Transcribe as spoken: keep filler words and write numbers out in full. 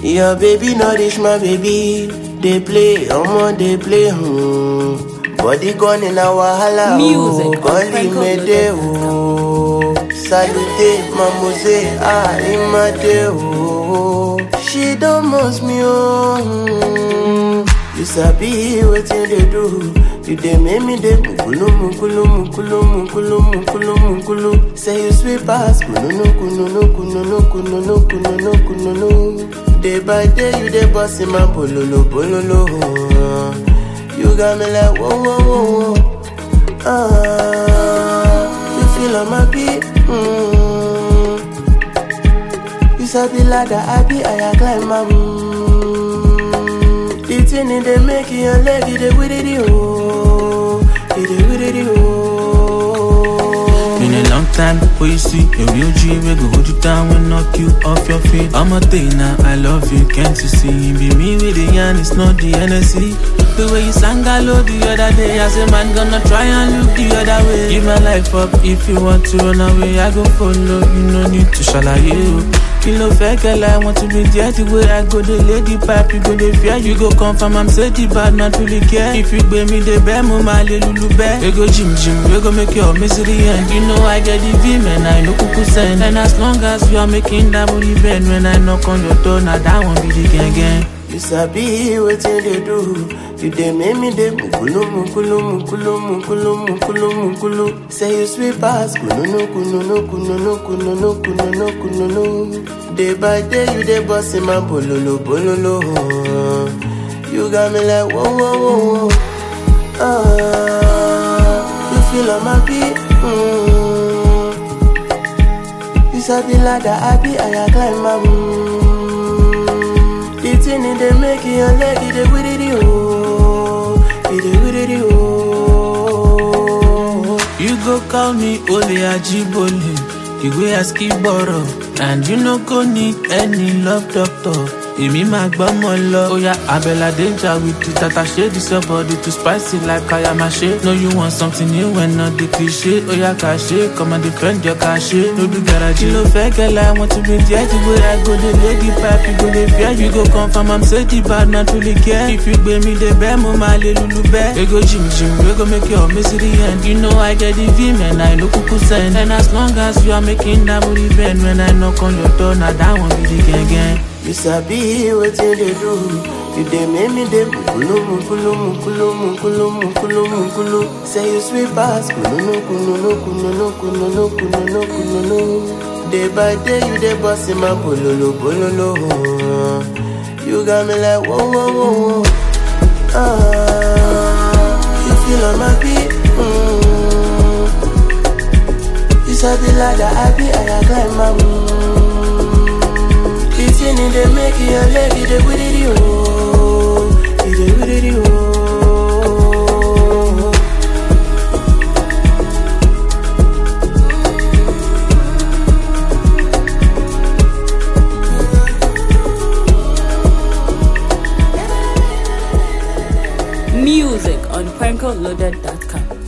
Your baby not reach my baby. They play, omo they play. Hmm. Body gone in a wahala. Music. Calling me de oh. Salute, mamose, ah imade oh. She don't most me oh. You sabi wetin they do. You dey make me dey mukulu mukulu mukulu mukulu mukulu mukulu. Say you sweet pass kununu kununu kununu kununu kununu kununu. Day by day you dey boss in my bololo bololo. You got me like whoa whoa whoa whoa. Ah, you feel on my beat. Mm. You sabi ladder I be I climb my. Mm. The thing in they make your leg it dey with it oh. It dey with it oh. Been a long time before you see a real G. We go hold you down and knock you off your feet. I'm a thing now, I love you, can't you see? Be me with the yarn, it's not the N S C. The way you sang hello the other day, I say man gonna try and look the other way. Give my life up if you want to run away. I go follow, you no need to shall you. Kilo fake girl, I want to be there the way I go. The lady pipe, you go the fear. You go confirm I'm say the bad, not really care. If you pay me the bear, mama lulu bear. We go gym gym, we go make your misery end. You know I get the V man, I know kuku send. And as long as you are making that booty bend, when I knock on your door, now that won't be the gang gang. You sabi wetin they do. You dey make me dey mukulu mukulu mukulu mukulu mukulu mukulu. Say you sweet pass kununu kununu kununu kununu kununu kununu. Day by day you dey boss in my bololo bololo. You got me like whoa whoa whoa whoa. Ah, you feel on my beat. Mm. You sabi ladder I be I climb my. Mm. The thing in they make your leg it dey with it oh. It dey with it oh. You go call me Ole Ajibole, the way I skip borrow. And you no go need any love doctor. Emi ma gba mo lo. Oh yeah, Abella danger with the tata shade. This your body too spicy like kaya mache. No you want something new and not the cliche. Oh yeah, cache, come and defend your cache. No do garage. You no fake girl, I want to be there the way I go. The lady pipe, you go the fear. You go confirm I'm say the bad, not really care. If you pay me the bear, mama lulu bear. We go gym gym, we go make your misery end. You know I get the V man, I know kuku send. And as long as you are making that booty bend, when I knock on your door, now that won't be the gang gang. You sabi wetin they do. You dey make me dey mukulu mukulu mukulu mukulu mukulu mukulu. Say you sweet pass kununu kununu kununu kununu kununu kununu. Day by day you dey boss in my bololo bololo. You got me like whoa whoa whoa whoa. Ah, you feel on my beat. Mm. You sabi ladder I be I climb my. Mm. They make your leg it with it oh. It with it oh. Music on Franco Loaded dot com.